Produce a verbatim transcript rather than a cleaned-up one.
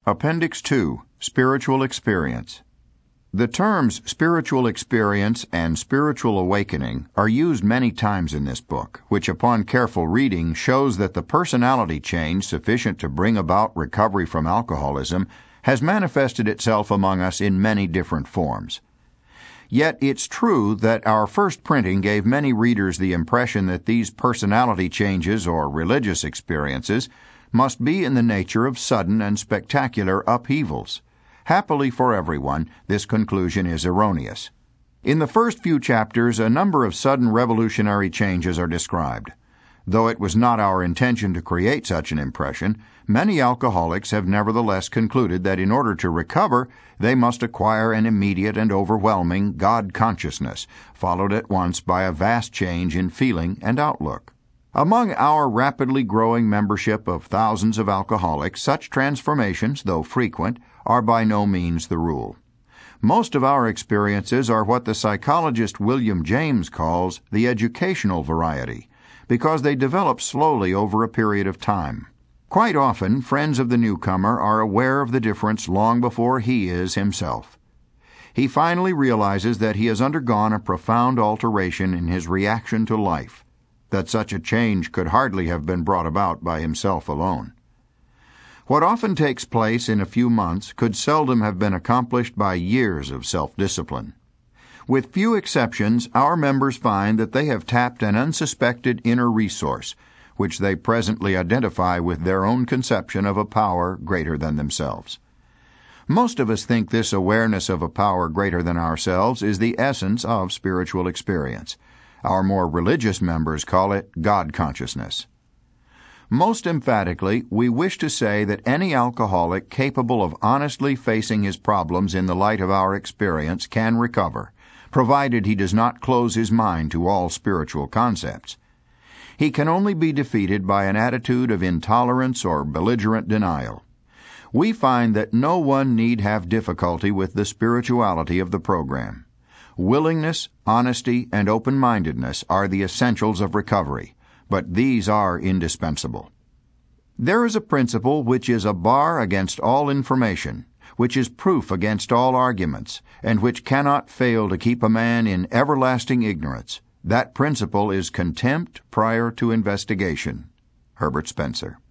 Appendix two, Spiritual Experience. The terms spiritual experience and spiritual awakening are used many times in this book, which upon careful reading shows that the personality change sufficient to bring about recovery from alcoholism has manifested itself among us in many different forms. Yet it's true that our first printing gave many readers the impression that these personality changes or religious experiences must be in the nature of sudden and spectacular upheavals. Happily for everyone, this conclusion is erroneous. In the first few chapters, a number of sudden revolutionary changes are described. Though it was not our intention to create such an impression, many alcoholics have nevertheless concluded that in order to recover, they must acquire an immediate and overwhelming God consciousness, followed at once by a vast change in feeling and outlook. Among our rapidly growing membership of thousands of alcoholics, such transformations, though frequent, are by no means the rule. Most of our experiences are what the psychologist William James calls the educational variety, because they develop slowly over a period of time. Quite often, friends of the newcomer are aware of the difference long before he is himself. He finally realizes that he has undergone a profound alteration in his reaction to life, that such a change could hardly have been brought about by himself alone. What often takes place in a few months could seldom have been accomplished by years of self-discipline. With few exceptions, our members find that they have tapped an unsuspected inner resource, which they presently identify with their own conception of a power greater than themselves. Most of us think this awareness of a power greater than ourselves is the essence of spiritual experience. Our more religious members call it God consciousness. Most emphatically, we wish to say that any alcoholic capable of honestly facing his problems in the light of our experience can recover, provided he does not close his mind to all spiritual concepts. He can only be defeated by an attitude of intolerance or belligerent denial. We find that no one need have difficulty with the spirituality of the program. Willingness, honesty, and open-mindedness are the essentials of recovery, but these are indispensable. There is a principle which is a bar against all information, which is proof against all arguments, and which cannot fail to keep a man in everlasting ignorance. That principle is contempt prior to investigation. Herbert Spencer.